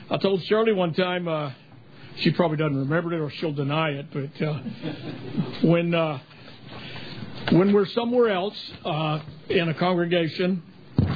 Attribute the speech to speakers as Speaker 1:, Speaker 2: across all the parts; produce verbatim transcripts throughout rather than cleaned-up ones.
Speaker 1: I told Shirley one time, uh, she probably doesn't remember it or she'll deny it, but uh, when uh, when we're somewhere else uh, in a congregation,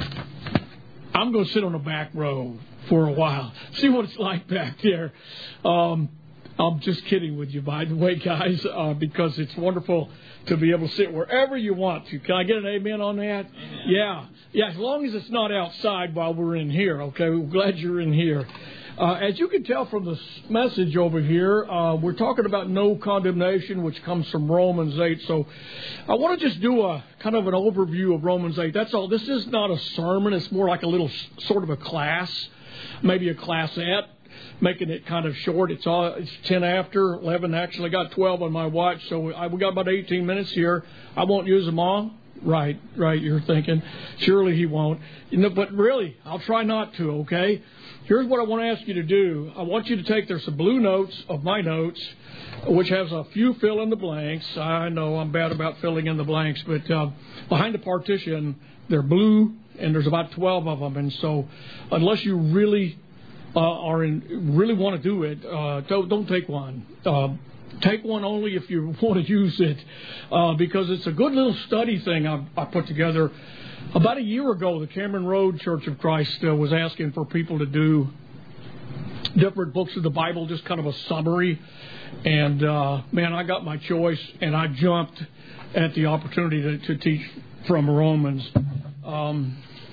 Speaker 1: I'm going to sit on the back row for a while, see what it's like back there. Um, I'm just kidding with you, by the way, guys, uh, because it's wonderful to be able to sit wherever you want to. Can I get an amen on that?
Speaker 2: Amen.
Speaker 1: Yeah. Yeah, as long as it's not outside while we're in here, okay? We're glad you're in here. Uh, as you can tell from the message over here, uh, we're talking about no condemnation, which comes from Romans eight. So I want to just do a kind of an overview of Romans eight. That's all. This is not a sermon. It's more like a little sort of a class, maybe a classette. Making it kind of short. It's all it's ten after eleven. Actually, I got twelve on my watch, so I, we got about eighteen minutes here. I won't use them all. Right, right. You're thinking, surely he won't. You know, but really, I'll try not to. Okay. Here's what I want to ask you to do. I want you to take there's some blue notes of my notes, which has a few fill in the blanks. I know I'm bad about filling in the blanks, but uh, behind the partition they're blue, and there's about twelve of them. And so, unless you really Uh, are in, really want to do it, uh, don't, don't take one. Uh, take one only if you want to use it, uh, because it's a good little study thing I, I put together. About a year ago, the Cameron Road Church of Christ uh, was asking for people to do different books of the Bible, just kind of a summary. And, uh, man, I got my choice, and I jumped at the opportunity to, to teach from Romans. Um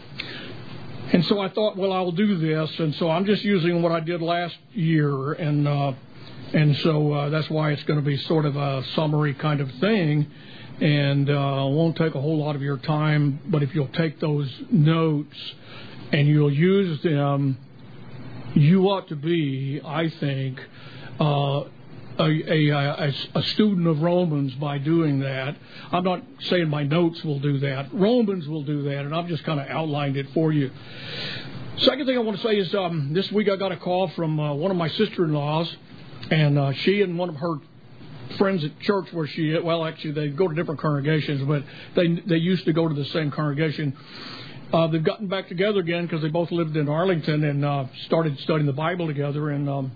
Speaker 1: And so I thought, well, I'll do this, and so I'm just using what I did last year, and uh, and so uh, that's why it's going to be sort of a summary kind of thing, and uh, won't take a whole lot of your time. But if you'll take those notes and you'll use them, you ought to be, I think, uh, A, a, a student of Romans by doing that. I'm not saying my notes will do that. Romans will do that, and I've just kind of outlined it for you. Second thing I want to say is um, this week I got a call from uh, one of my sister-in-laws, and uh, she and one of her friends at church where she, well, actually they go to different congregations, but they they used to go to the same congregation. Uh, they've gotten back together again because they both lived in Arlington and uh, started studying the Bible together, and um,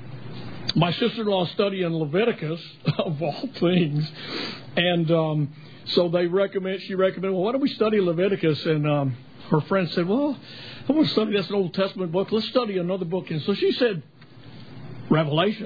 Speaker 1: my sister-in-law is studying Leviticus, of all things, and um, so they recommend. She recommended, well, why don't we study Leviticus? And um, her friend said, well, I want to study this Old Testament book. Let's study another book. And so she said, Revelation.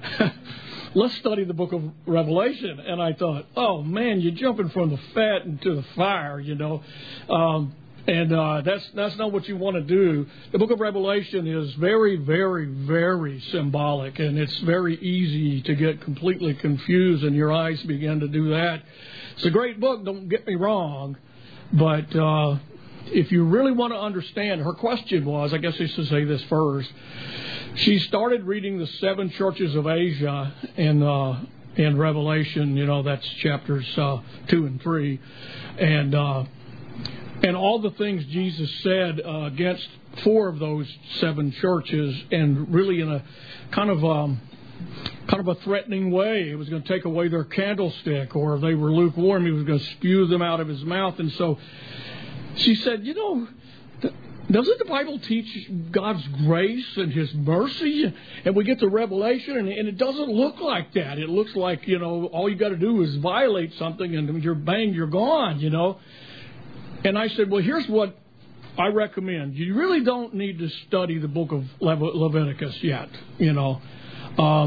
Speaker 1: Let's study the book of Revelation. And I thought, oh, man, you're jumping from the fat into the fire, you know. Um, And uh, that's that's not what you want to do. The book of Revelation is very, very, very symbolic, and it's very easy to get completely confused, and your eyes begin to do that. It's a great book, don't get me wrong, but uh, if you really want to understand, her question was, I guess I should say this first, she started reading the seven churches of Asia in, uh, in Revelation, you know, that's chapters uh, two and three, and... Uh, And all the things Jesus said uh, against four of those seven churches, and really in a kind of um, kind of a threatening way. It was going to take away their candlestick, or if they were lukewarm, he was going to spew them out of his mouth. And so she said, you know, doesn't the Bible teach God's grace and His mercy? And we get to Revelation, and, and it doesn't look like that. It looks like, you know, all you got to do is violate something, and you're bang, you're gone, you know. And I said, well, here's what I recommend. You really don't need to study the book of Le- Leviticus yet, you know. Um,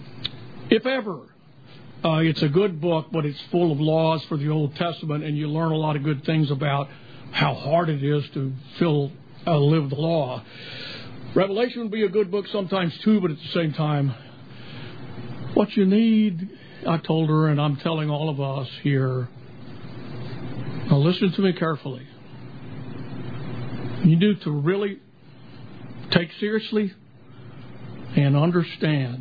Speaker 1: if ever, uh, it's a good book, but it's full of laws for the Old Testament, and you learn a lot of good things about how hard it is to fill, uh, live the law. Revelation would be a good book sometimes, too, but at the same time, what you need, I told her, and I'm telling all of us here, now listen to me carefully. You need to really take seriously and understand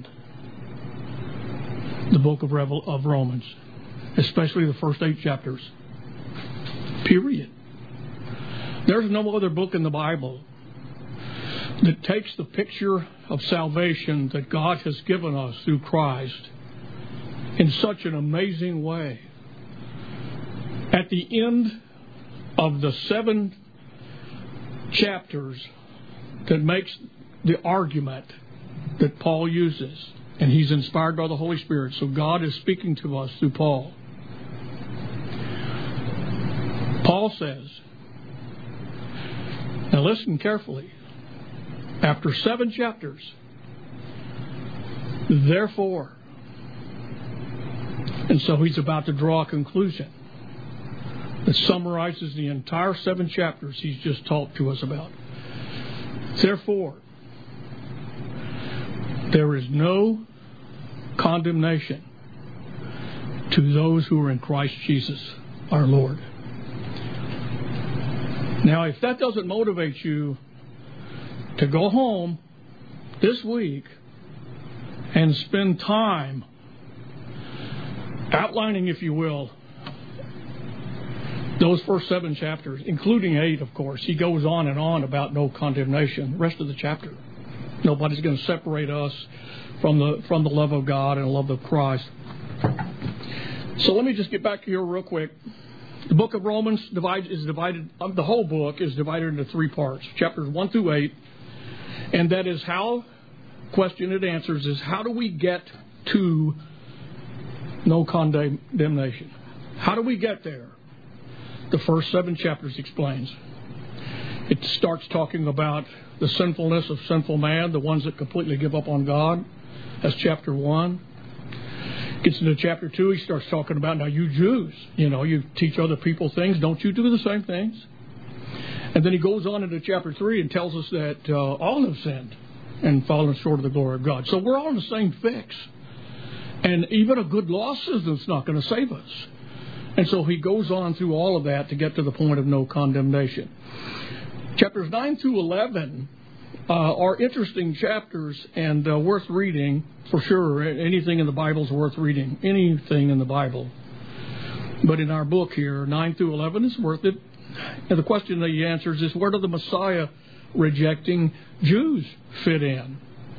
Speaker 1: the book of, Revel- of Romans, especially the first eight chapters. Period. There's no other book in the Bible that takes the picture of salvation that God has given us through Christ in such an amazing way. At the end of the seven chapters that makes the argument that Paul uses. And he's inspired by the Holy Spirit. So God is speaking to us through Paul. Paul says, now listen carefully, after seven chapters, therefore, and so he's about to draw a conclusion that summarizes the entire seven chapters he's just talked to us about. Therefore, there is no condemnation to those who are in Christ Jesus, our Lord. Now, if that doesn't motivate you to go home this week and spend time outlining, if you will, those first seven chapters, including eight, of course, he goes on and on about no condemnation. The rest of the chapter, nobody's going to separate us from the from the love of God and the love of Christ. So let me just get back here real quick. The book of Romans divide, is divided, the whole book is divided into three parts, chapters one through eight. And that is how, question it answers, is how do we get to no condemnation? How do we get there? The first seven chapters explains. It starts talking about the sinfulness of sinful man, the ones that completely give up on God. That's chapter one. Gets into chapter two, he starts talking about, now you Jews, you know, you teach other people things, don't you do the same things? And then he goes on into chapter three and tells us that uh, all have sinned and fallen short of the glory of God. So we're all in the same fix. And even a good law system's not going to save us. And so he goes on through all of that to get to the point of no condemnation. Chapters nine through eleven uh, are interesting chapters and uh, worth reading for sure. Anything in the Bible is worth reading. Anything in the Bible. But in our book here, nine through eleven is worth it. And the question that he answers is, where do the Messiah rejecting Jews fit in?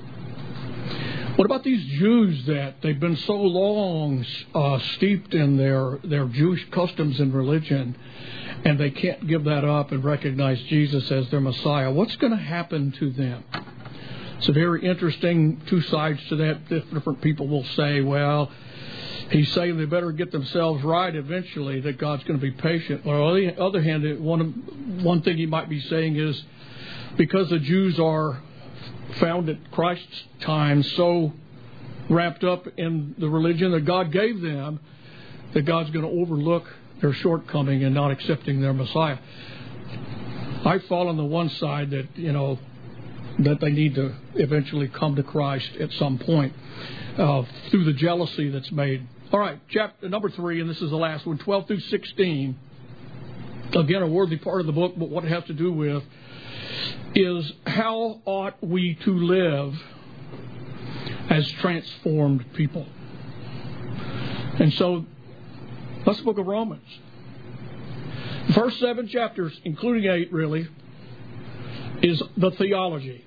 Speaker 1: What about these Jews that they've been so long uh, steeped in their, their Jewish customs and religion, and they can't give that up and recognize Jesus as their Messiah? What's going to happen to them? It's a very interesting two sides to that. Different people will say, well, he's saying they better get themselves right eventually, that God's going to be patient. Or on the other hand, one, one thing he might be saying is, because the Jews are found at Christ's time so wrapped up in the religion that God gave them, that God's going to overlook their shortcoming and not accepting their Messiah. I fall on the one side that, you know, that they need to eventually come to Christ at some point uh, through the jealousy that's made. All right, chapter number three, and this is the last one, twelve through sixteen. Again, a worthy part of the book, but what it has to do with is how ought we to live as transformed people. And so, that's the book of Romans. The first seven chapters, including eight really, is the theology.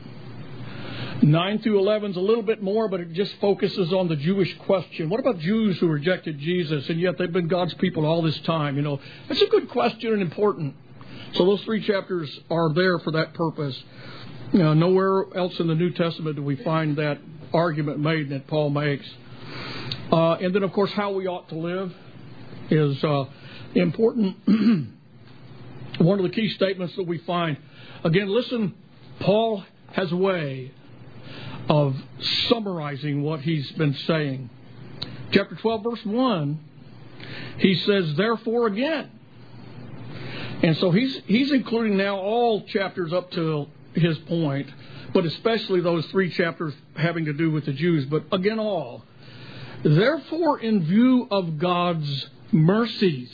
Speaker 1: nine through eleven is a little bit more, but it just focuses on the Jewish question. What about Jews who rejected Jesus, and yet they've been God's people all this time? You know, that's a good question and important. So those three chapters are there for that purpose. You know, nowhere else in the New Testament do we find that argument made that Paul makes. Uh, and then, of course, how we ought to live is uh, important. One of the key statements that we find. Again, listen, Paul has a way of summarizing what he's been saying. Chapter twelve, verse one, he says, therefore again. And so he's he's including now all chapters up to his point, but especially those three chapters having to do with the Jews, but again all. Therefore, in view of God's mercies,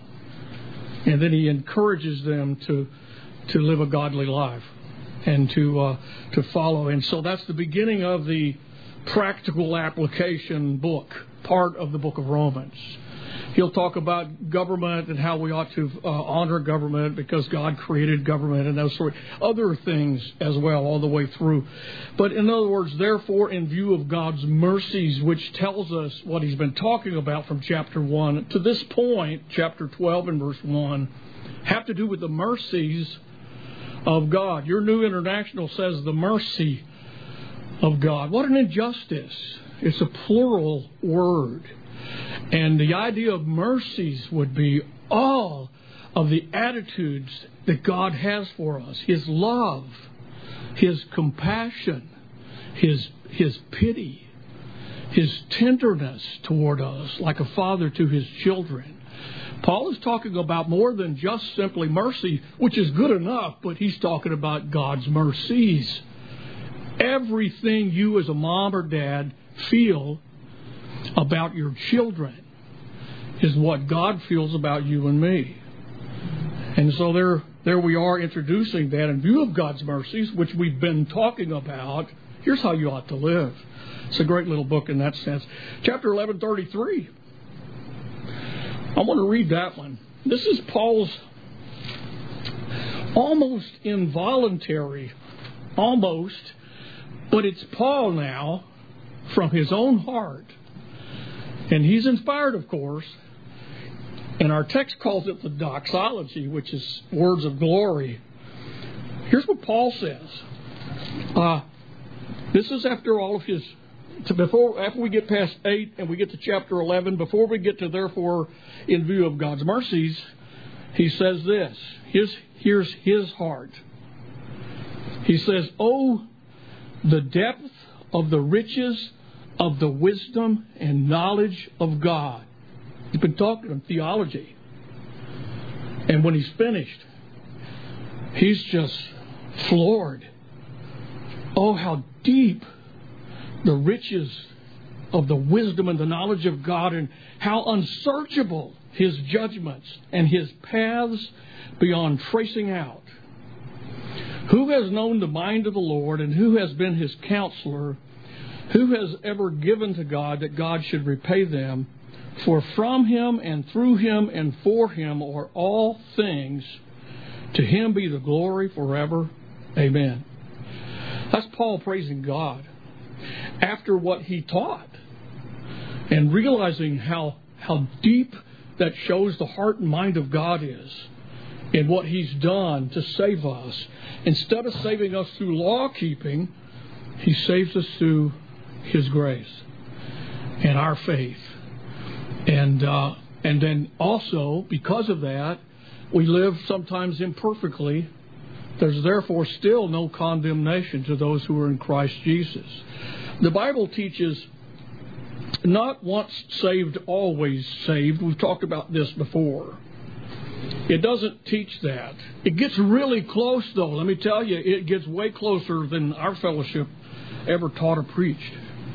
Speaker 1: and then he encourages them to to live a godly life and to uh, to follow. And so that's the beginning of the practical application book, part of the book of Romans. He'll talk about government and how we ought to uh, honor government because God created government and those sort of other things as well all the way through. But in other words, therefore, in view of God's mercies, which tells us what he's been talking about from chapter one to this point, chapter twelve and verse one, have to do with the mercies of God. Your New International says the mercy of God. What an injustice. It's a plural word. And the idea of mercies would be all of the attitudes that God has for us. His love, His compassion, His, His pity, His tenderness toward us, like a father to his children. Paul is talking about more than just simply mercy, which is good enough, but he's talking about God's mercies. Everything you as a mom or dad feel about your children is what God feels about you and me. And so there, there we are introducing that in view of God's mercies, which we've been talking about. Here's how you ought to live. It's a great little book in that sense. Chapter eleven thirty-three. I want to read that one. This is Paul's almost involuntary, almost, but it's Paul now from his own heart. And he's inspired, of course. And our text calls it the doxology, which is words of glory. Here's what Paul says. Uh, this is after all of his... To before, after we get past eight and we get to chapter eleven, before we get to therefore in view of God's mercies, he says this. His, here's his heart. He says, "Oh, the depth of the riches of the wisdom and knowledge of God." He's been talking in theology. And when he's finished, he's just floored. Oh, how deep the riches of the wisdom and the knowledge of God, and how unsearchable His judgments and His paths beyond tracing out. Who has known the mind of the Lord, and who has been His counselor? Who has ever given to God that God should repay them? For from Him and through Him and for Him are all things. To Him be the glory forever. Amen. That's Paul praising God after what he taught, and realizing how how deep that shows the heart and mind of God is in what He's done to save us. Instead of saving us through law keeping, He saves us through His grace and our faith. And uh, and then also, because of that, we live sometimes imperfectly. There's therefore still no condemnation to those who are in Christ Jesus. The Bible teaches not once saved, always saved. We've talked about this before. It doesn't teach that. It gets really close, though. Let me tell you, it gets way closer than our fellowship ever taught or preached.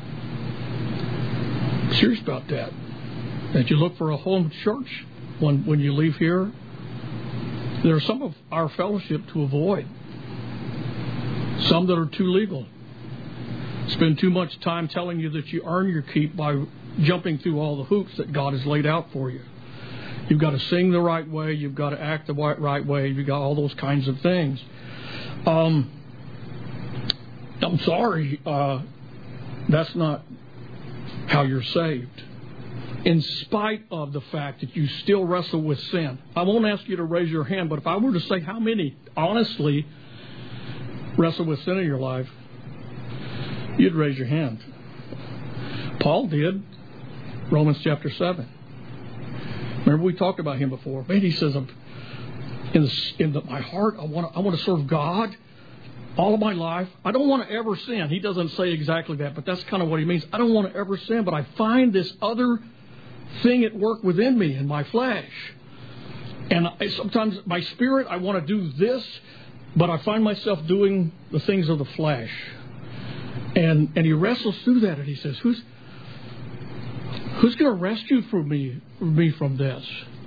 Speaker 1: I'm serious about that. That you look for a home church when, when you leave here. There are some of our fellowship to avoid. Some that are too legal. Spend too much time telling you that you earn your keep by jumping through all the hoops that God has laid out for you. You've got to sing the right way. You've got to act the right way. You've got all those kinds of things. Um, I'm sorry. Uh, that's not how you're saved. In spite of the fact that you still wrestle with sin. I won't ask you to raise your hand, but if I were to say how many honestly wrestle with sin in your life, you'd raise your hand. Paul did. Romans chapter seven. Remember we talked about him before. Man, he says, in, the, in the, my heart, I want to I want to serve God all of my life. I don't want to ever sin. He doesn't say exactly that, but that's kind of what he means. I don't want to ever sin, but I find this other thing at work within me in my flesh. And I, sometimes my spirit, I want to do this, but I find myself doing the things of the flesh. And and he wrestles through that, and he says, "Who's who's going to rescue from me, me from this?"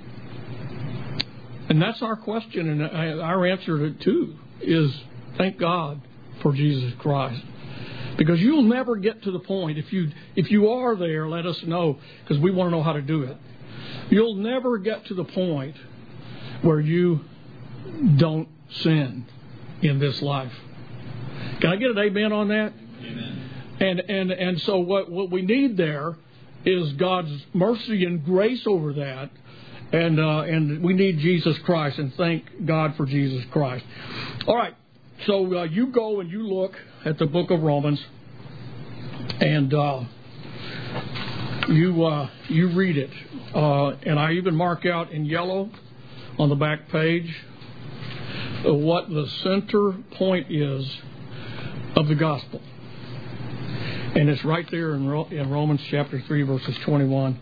Speaker 1: And that's our question, and our answer to it too is thank God for Jesus Christ. Because you'll never get to the point, if you if you are there, let us know, because we want to know how to do it. You'll never get to the point where you don't sin in this life. Can I get an amen on that? Amen. And and and so what, what we need there is God's mercy and grace over that, And uh, and we need Jesus Christ, and thank God for Jesus Christ. All right, so uh, you go and you look at the book of Romans, and uh, you uh, you read it. Uh, and I even mark out in yellow on the back page what the center point is of the gospel. And it's right there in, Ro- in Romans chapter three, verses twenty-one,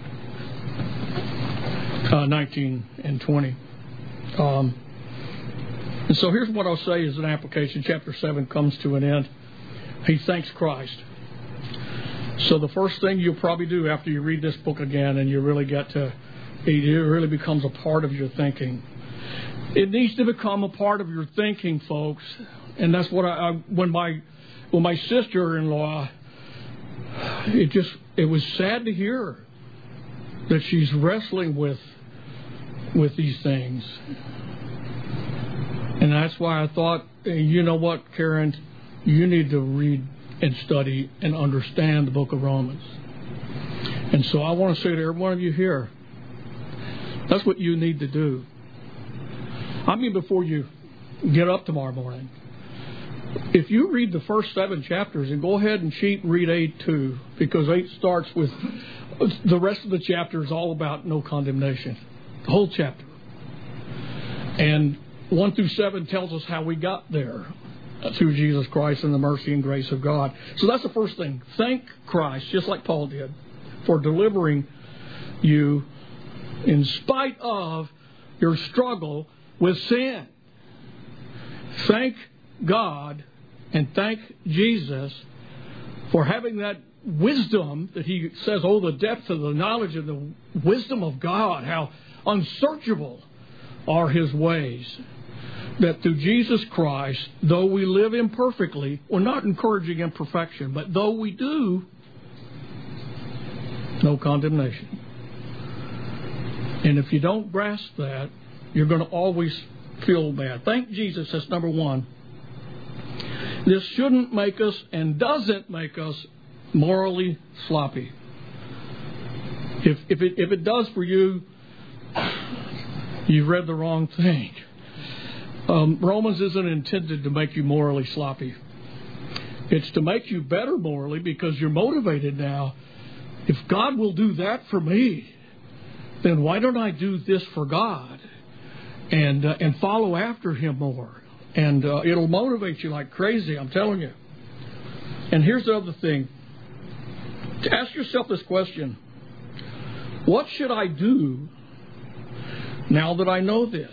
Speaker 1: uh, nineteen, and twenty. Um, and so here's what I'll say as an application. Chapter seven comes to an end. He thanks Christ. So the first thing you'll probably do after you read this book again and you really get to, it really becomes a part of your thinking. It needs to become a part of your thinking, folks. And that's what I, I when my when my sister-in-law, it just it was sad to hear that she's wrestling with with these things. And that's why I thought, you know what, Karen, you need to read and study and understand the book of Romans. And so I want to say to every one of you here, that's what you need to do. I mean, before you get up tomorrow morning, if you read the first seven chapters, and go ahead and cheat and read eight too, because eight starts with the rest of the chapter is all about no condemnation, the whole chapter. And one through seven tells us how we got there through Jesus Christ and the mercy and grace of God. So that's the first thing. Thank Christ, just like Paul did, for delivering you in spite of your struggle with sin. Thank God and thank Jesus for having that wisdom that he says, oh, the depth of the knowledge of the wisdom of God, how unsearchable are his ways. That through Jesus Christ, though we live imperfectly, we're not encouraging imperfection, but though we do, no condemnation. And if you don't grasp that, you're going to always feel bad. Thank Jesus, that's number one. This shouldn't make us and doesn't make us morally sloppy. If, if, it, if it does for you, you've read the wrong thing. Um, Romans isn't intended to make you morally sloppy. It's to make you better morally because you're motivated now. If God will do that for me, then why don't I do this for God and uh, and follow after Him more? And uh, it'll motivate you like crazy, I'm telling you. And here's the other thing. Ask yourself this question. What should I do now that I know this?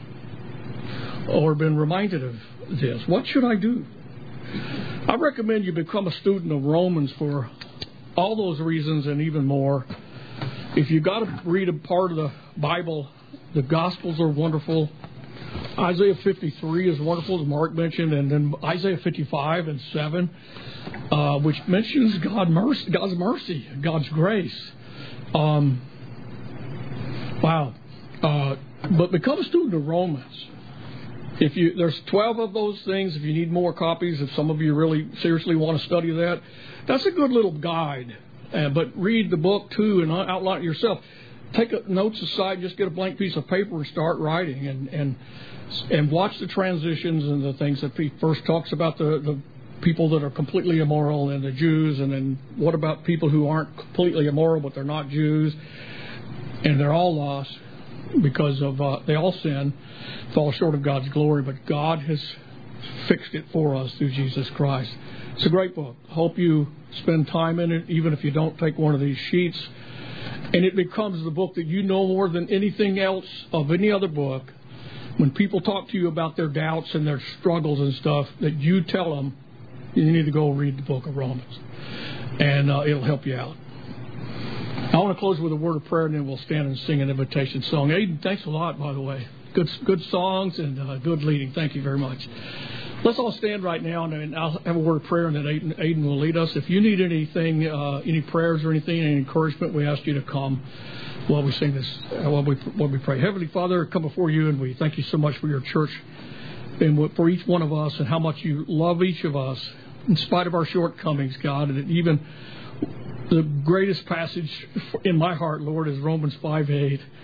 Speaker 1: Or been reminded of this? What should I do? I recommend you become a student of Romans for all those reasons and even more. If you've got to read a part of the Bible, the Gospels are wonderful. Isaiah fifty-three is wonderful, as Mark mentioned, and then Isaiah fifty-five and seven, uh, which mentions God mercy, God's mercy, God's grace. Um, wow. Uh, but become a student of Romans. If you there's twelve of those things. If you need more copies, if some of you really seriously want to study that, that's a good little guide. Uh, but read the book too and outline it yourself. Take a, notes aside, just get a blank piece of paper and start writing, and and and watch the transitions and the things that he first talks about the, the people that are completely immoral and the Jews, and then what about people who aren't completely immoral but they're not Jews, and they're all lost because of uh, they all sin, fall short of God's glory, but God has fixed it for us through Jesus Christ. It's a great book. Hope you spend time in it, even if you don't take one of these sheets. And it becomes the book that you know more than anything else of any other book. When people talk to you about their doubts and their struggles and stuff, that you tell them, you need to go read the book of Romans. And uh, it'll help you out. I want to close with a word of prayer, and then we'll stand and sing an invitation song. Aiden, thanks a lot, by the way. Good good songs and uh, good leading. Thank you very much. Let's all stand right now, and I'll have a word of prayer, and then Aiden, Aiden will lead us. If you need anything, uh, any prayers or anything, any encouragement, we ask you to come while we sing this, uh, while we while we pray. Heavenly Father, come before you, and we thank you so much for your church and for each one of us, and how much you love each of us in spite of our shortcomings, God. And even the greatest passage in my heart, Lord, is Romans five eight.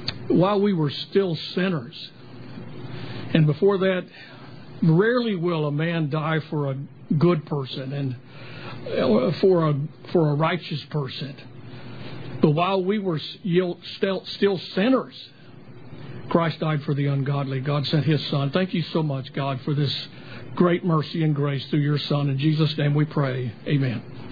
Speaker 1: while we were still sinners. And before that, rarely will a man die for a good person and for a for a righteous person. But while we were still, still sinners, Christ died for the ungodly. God sent His Son. Thank you so much, God, for this great mercy and grace through your Son. In Jesus' name we pray. Amen.